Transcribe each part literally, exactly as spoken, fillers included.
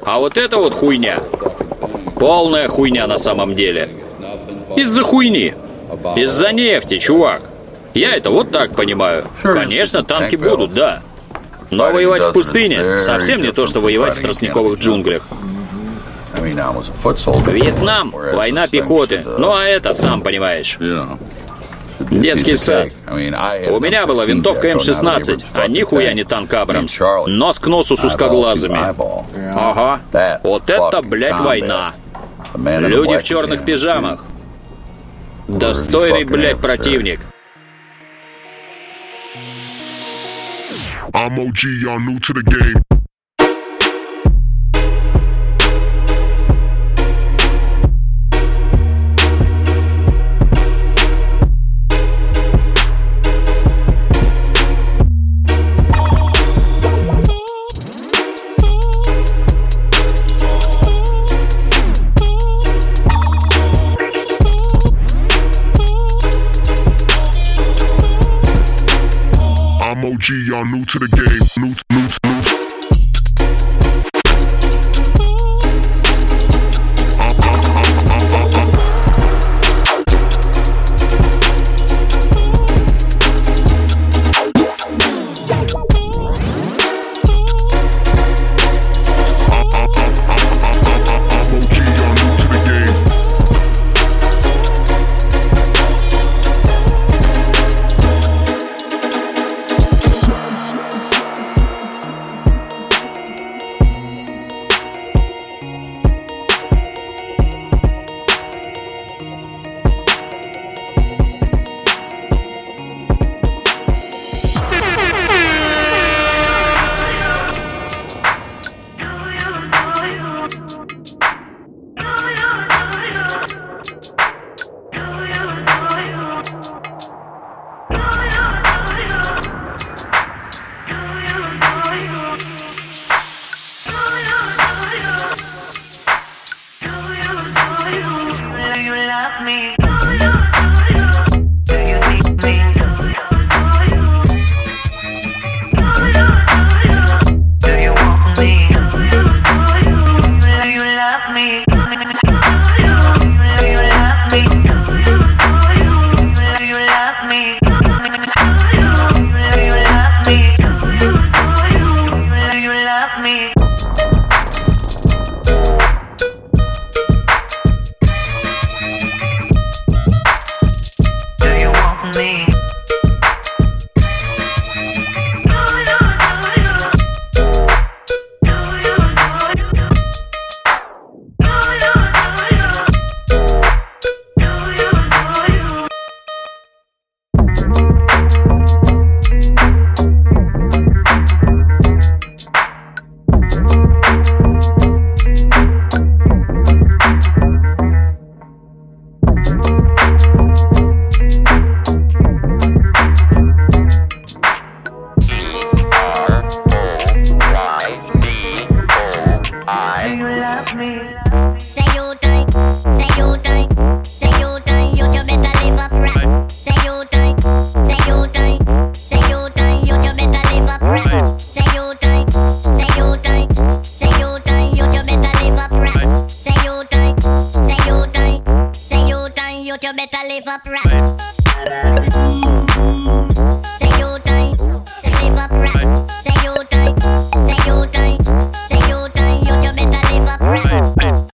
А вот это вот хуйня. Полная хуйня на самом деле. Из-за хуйни. Из-за нефти, чувак. Я это вот так понимаю. Конечно, танки будут, да. Но воевать в пустыне совсем не то, что воевать в тростниковых джунглях. Вьетнам, война пехоты. Ну а это, сам понимаешь. Детский сад. У меня была винтовка эм шестнадцать, а нихуя не танк Абрамс. Нос к носу с узкоглазыми. Ага. Вот это, блядь, война. Люди в черных пижамах. Достойный, блядь, противник. I'm о джи, y'all new to the game. I'm о джи, y'all new to the game. New, new, new. You better live upright. Say you die, say live upright. Say you die, say you die, say you die. You better live upright.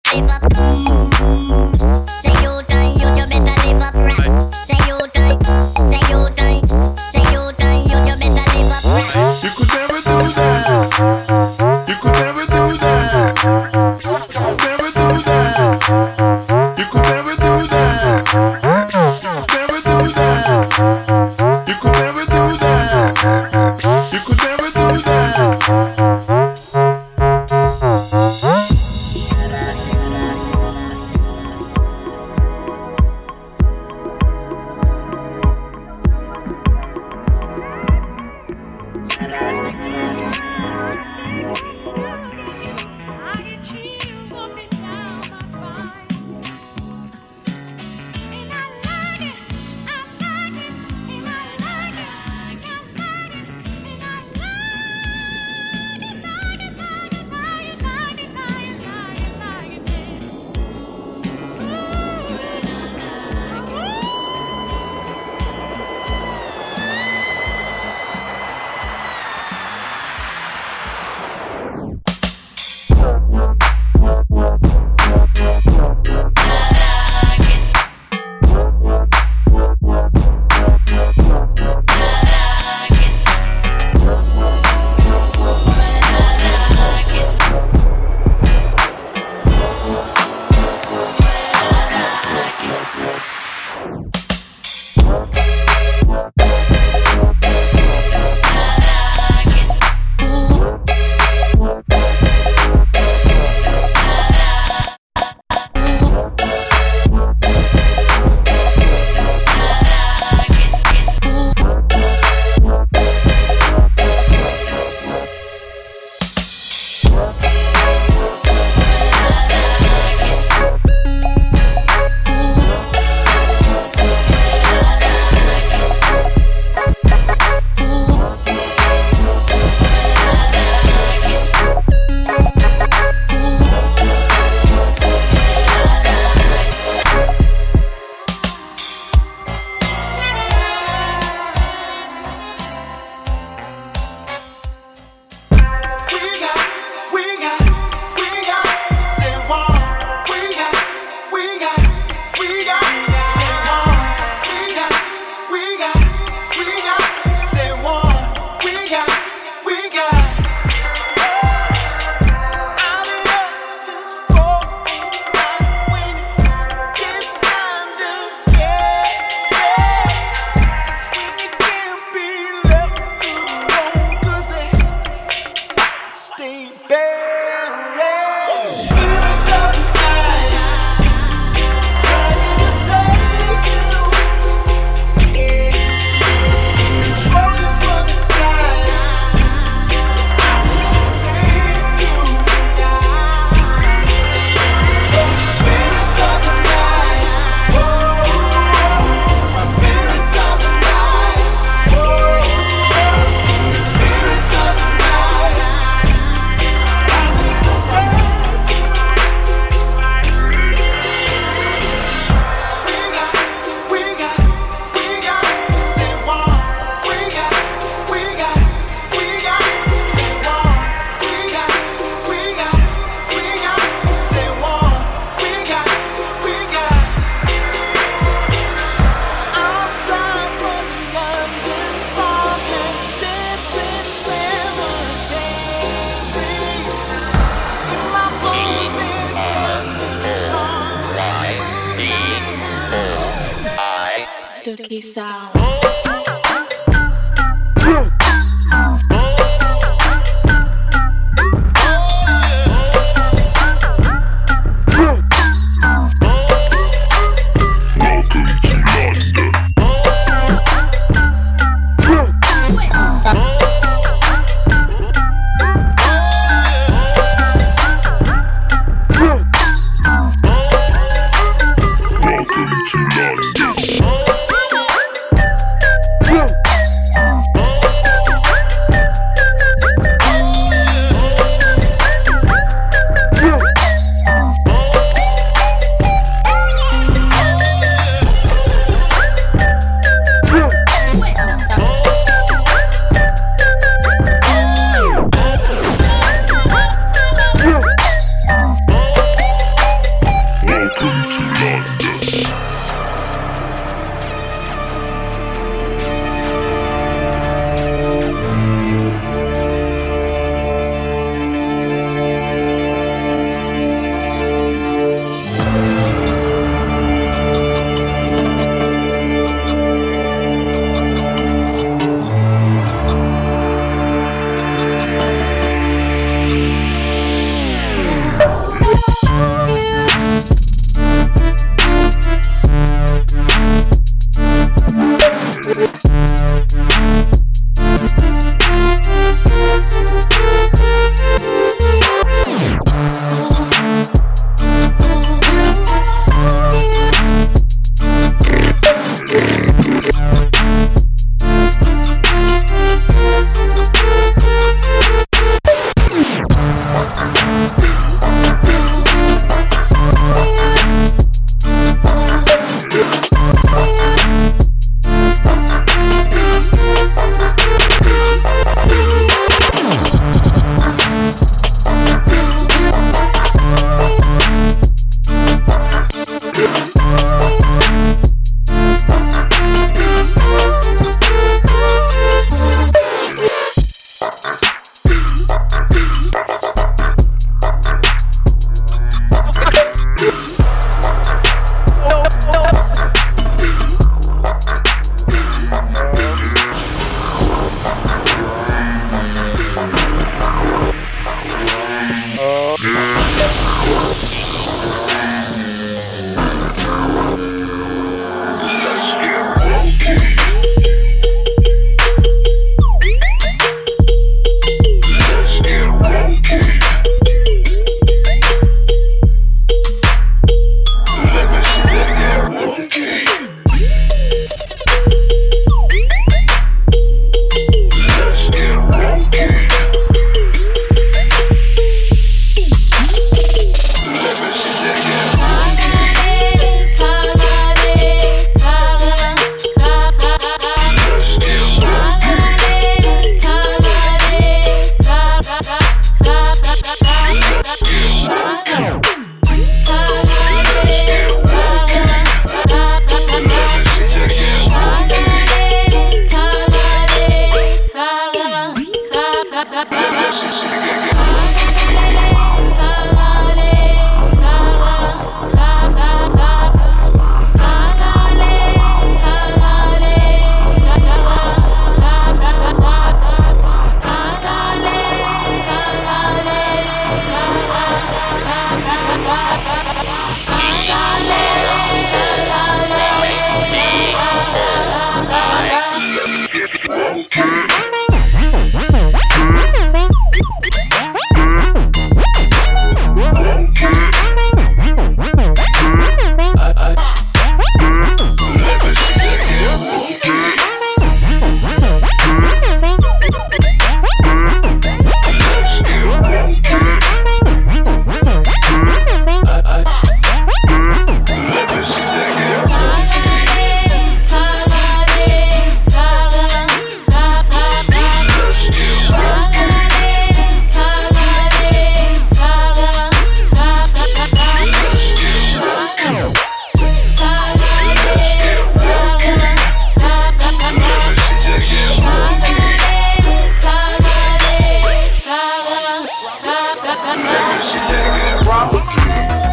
Dookie sound.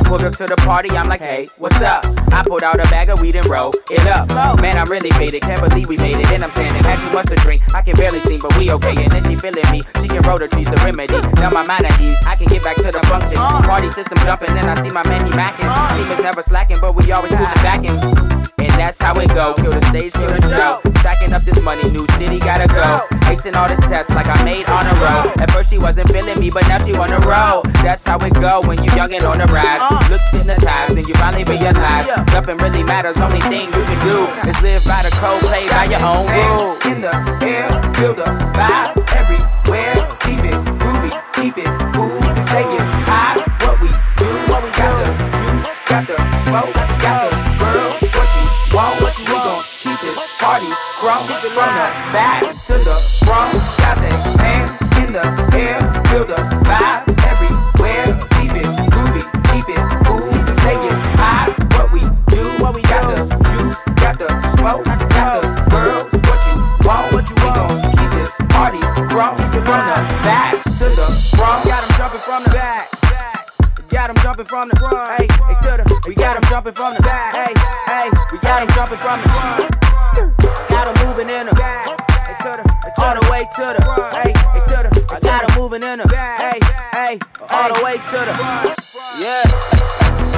pulled up to the party, I'm like, hey, what's up? I pulled out a bag of weed and roll it up. Man, I'm really faded, can't believe we made it. And I'm standing, had too much to drink, I can barely see, but we okay. And then she feeling me, she can roll the trees, the remedy. Now my mind at ease, I can get back to the function. Party system jumping, and I see my man, he macking. Team is never slacking, but we always moving back in. And that's how it go, kill the stage, kill the show. Stacking up this money, new city gotta go. Acing all the tests like I made on a roll. At first she wasn't feeling me, but now she wanna roll. That's how it go when you young and on the rise. Looks hypnotized and you finally realize nothing really matters, only thing you can do is live by the code, play by your own rules. In the air, feel the vibes everywhere. Keep it groovy, keep it cool, stay it high. What we do, what we got the juice, got the smoke, got the girls. What you want, what you we gon' keep this party from from the back to the front. Got the hands in the air, feel the vibes everywhere. Keep it groovy, keep it cool, stay it high. What we do, what we got the juice, got the smoke, got the girls. What you want, what you we gon' keep this party from from the back to the front. Got 'em jumping from the back. Got 'em jumping from the front, hey, hey, to the, we got 'em jumping from the back, hey, hey, we got 'em jumping from the front, got 'em moving in the back, hey, to the, all the way to the front, hey, hey, to the, I got 'em moving in the back, hey, hey, all the way to the front, yeah.